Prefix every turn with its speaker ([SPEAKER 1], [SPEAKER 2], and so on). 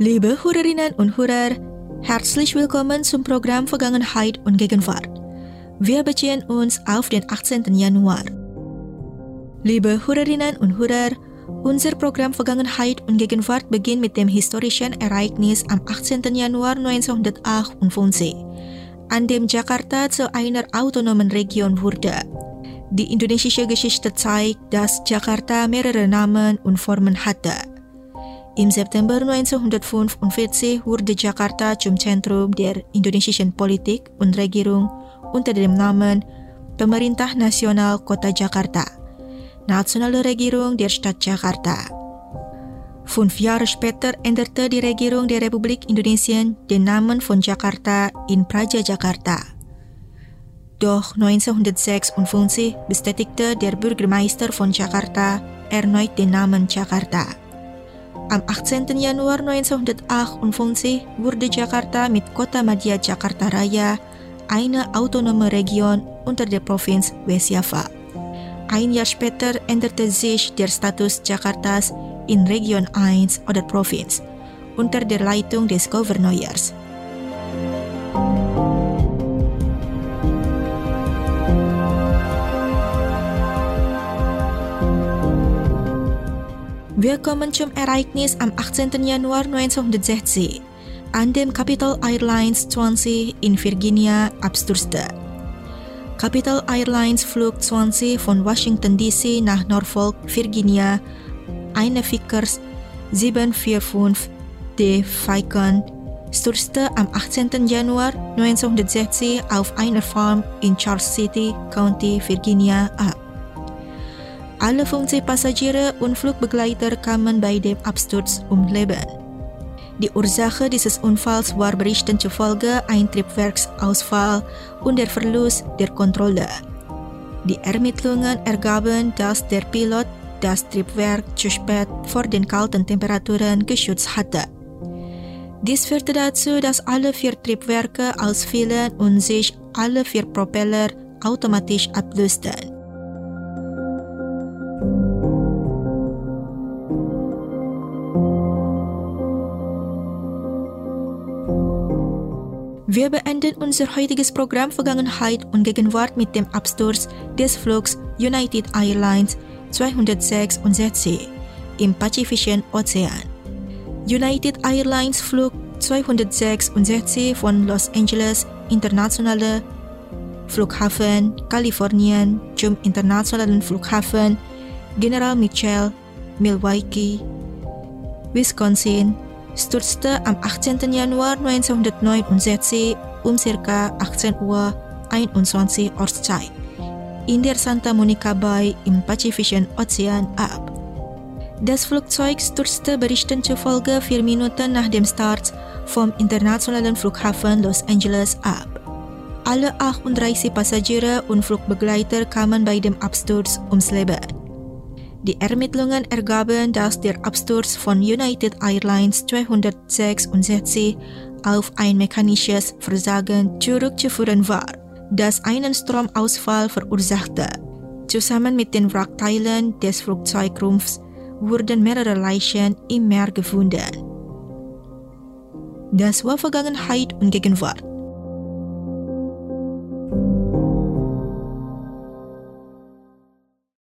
[SPEAKER 1] Liebe Hörerinnen und Hörer, herzlich willkommen zum Programm Vergangenheit und Gegenwart. Wir beziehen uns auf den 18. Januar. Liebe Hörerinnen und Hörer, unser Programm Vergangenheit und Gegenwart beginnt mit dem historischen Ereignis am 18. Januar 1958, an dem Jakarta zu einer autonomen Region wurde. Die indonesische Geschichte zeigt, dass Jakarta mehrere Namen und Formen hatte. Im September 1945 wurde Jakarta zum Zentrum der indonesischen Politik und Regierung unter dem Namen Pemerintah Nasional Kota Jakarta, Nationale Regierung der Stadt Jakarta. 5 Jahre später änderte die Regierung der Republik Indonesien den Namen von Jakarta in Praja Jakarta. Doch 1956 bestätigte der Bürgermeister von Jakarta erneut den Namen Jakarta. Am 18. Januar 1958 wurde Jakarta mit Kota Madya Jakarta Raya eine autonome Region unter der Provinz West Java. Ein Jahr später änderte sich der Status Jakartas in Region 1 oder Provinz unter der Leitung des Gouverneurs. Wir kommen zum Ereignis am 18. Januar 1960, an dem Capital Airlines 20 in Virginia abstürzte. Capital Airlines Flug 20 von Washington DC nach Norfolk, Virginia, eine Vickers 745D Falcon, stürzte am 18. Januar 1960 auf einer Farm in Charles City, County, Virginia ab. Alle 50 Passagiere und Flugbegleiter kamen bei dem Absturz ums Leben. Die Ursache dieses Unfalls war Berichten zufolge ein Triebwerksausfall und der Verlust der Kontrolle. Die Ermittlungen ergaben, dass der Pilot das Triebwerk zu spät vor den kalten Temperaturen geschützt hatte. Dies führte dazu, dass alle 4 Triebwerke ausfielen und sich alle 4 Propeller automatisch ablösten. Wir beenden unser heutiges Programm Vergangenheit und Gegenwart mit dem Absturz des Flugs United Airlines 266 im Pazifischen Ozean. United Airlines Flug 266 von Los Angeles Internationale Flughafen, Kalifornien zum Internationalen Flughafen General Mitchell, Milwaukee, Wisconsin, stürzte am 18. Januar 1969 um ca. 18:21 Uhr Ortszeit in der Santa Monica Bay im Pazifischen Ozean ab. Das Flugzeug stürzte Berichten zufolge 4 Minuten nach dem Start vom internationalen Flughafen Los Angeles ab. Alle 38 Passagiere und Flugbegleiter kamen bei dem Absturz ums Leben. Die Ermittlungen ergaben, dass der Absturz von United Airlines 266 auf ein mechanisches Versagen zurückzuführen war, das einen Stromausfall verursachte. Zusammen mit den Wrackteilen des Flugzeugrumpfs wurden mehrere Leichen im Meer gefunden. Das war Vergangenheit und Gegenwart.